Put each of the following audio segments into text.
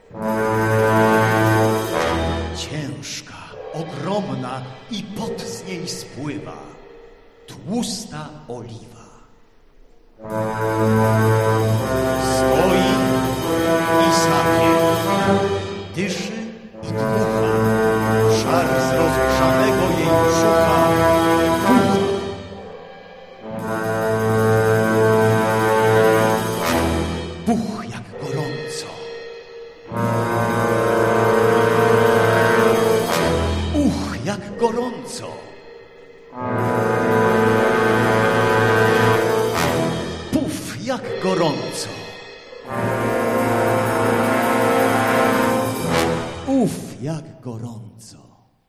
Ciężka, ogromna i pot z niej spływa. Tłusta oliwa. Stoi i sapie, dyszy i dmucha, żar z rozgrzanego jej brzucha bucha. Buch jak gorąco. Uch jak gorąco. Puf jak gorąco. Uf jak gorąco.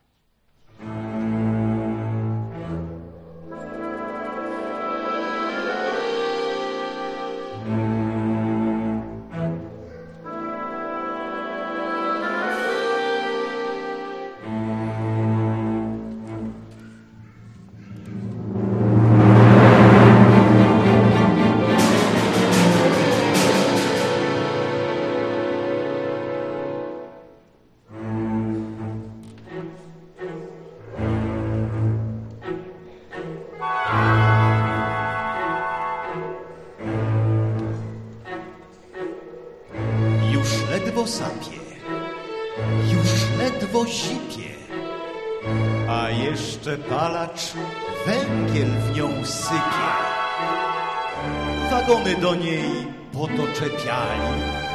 Ledwo sapie, już ledwo sipie, a jeszcze palacz węgiel w nią sypie. Wagony do niej podoczepiali,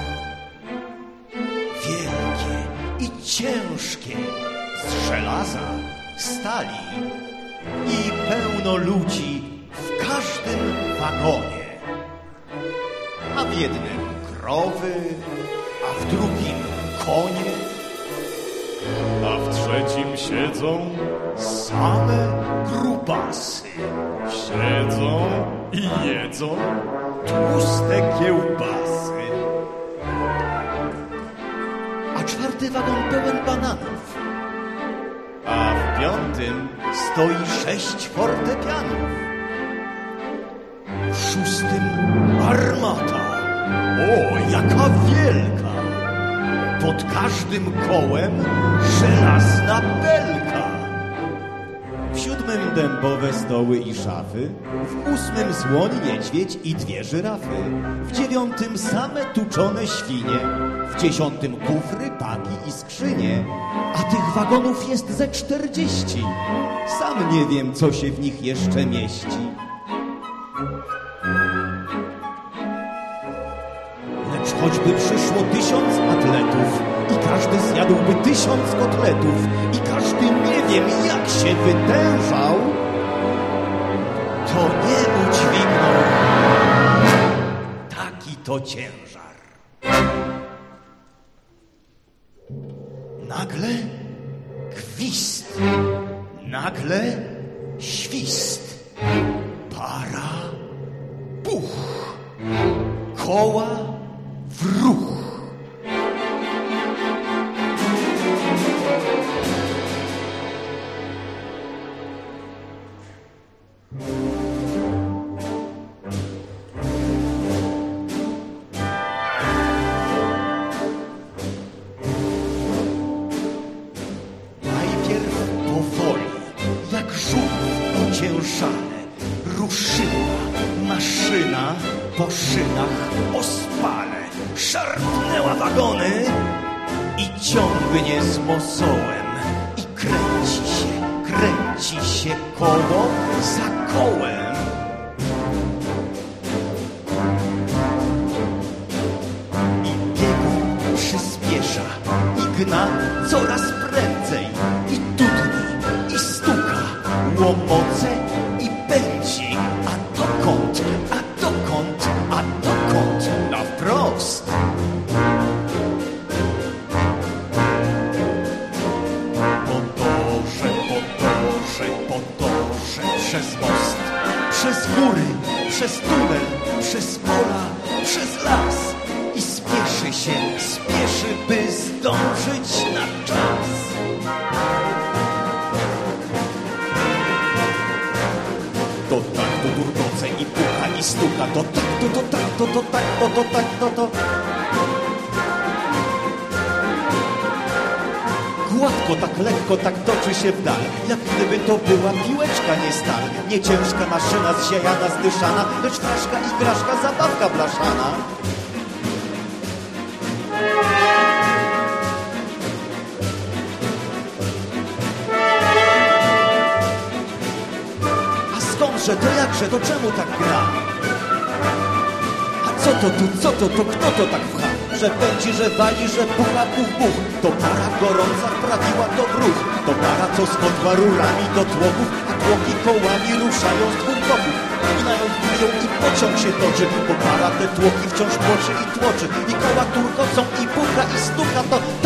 wielkie i ciężkie, z żelaza, stali i pełno ludzi w każdym wagonie, a w jednym krowy, a w drugim konie, a w trzecim siedzą same grubasy. Siedzą i jedzą tłuste kiełbasy. A czwarty wagon pełen bananów, a w piątym stoi 6 fortepianów. W szóstym armata. O, jaka wielka! Pod każdym kołem żelazna belka. W 7 dębowe stoły i szafy, w 8 słoń, niedźwiedź i 2 żyrafy, w 9 same tuczone świnie, w 10 kufry, paki i skrzynie, a tych wagonów jest ze 40. Sam nie wiem, co się w nich jeszcze mieści. Choćby przyszło 1000 atletów i każdy zjadłby 1000 kotletów i każdy nie wiem jak się wytężał, to nie udźwignął taki to ciężar. Nagle gwizd, nagle świst, para, buch, koła w ruch. Najpierw powoli, jak żółw ociężale, ruszyła maszyna po szynach ospale. Szarpnęła wagony i ciągnie z mosołem. I kręci się koło za kołem. I biegu przyspiesza i gna coraz prędzej. I tutni, i stuka, łomoce i pędzi. A dokąd, a dokąd, a dokąd? Na wprost. Podążę przez most, przez góry, przez tunel, przez pola, przez las. I spieszy, by zdążyć na czas. To tak, to turkoce i pucha i stuka. To tak, to tak, to tak, to tak, to tak, to. gładko, tak lekko, tak toczy się w dal, jak gdyby to była piłeczka, nie stal. Nie ciężka maszyna, zziajana, zdyszana, lecz fraszka, igraszka, zabawka blaszana. A skądże, to jakże, to czemu tak gra? A co to, kto to tak pcha? Że pędzi, że wali, że pucha, puch, puch. To para gorąca wprawiła to w ruch. To para, co schodła rurami do tłoków, a tłoki kołami ruszają z dwóch boków. Ginają, biją i pociąg się toczy, bo para te tłoki wciąż płoczy i tłoczy. I koła turkocą i puka i stuka, to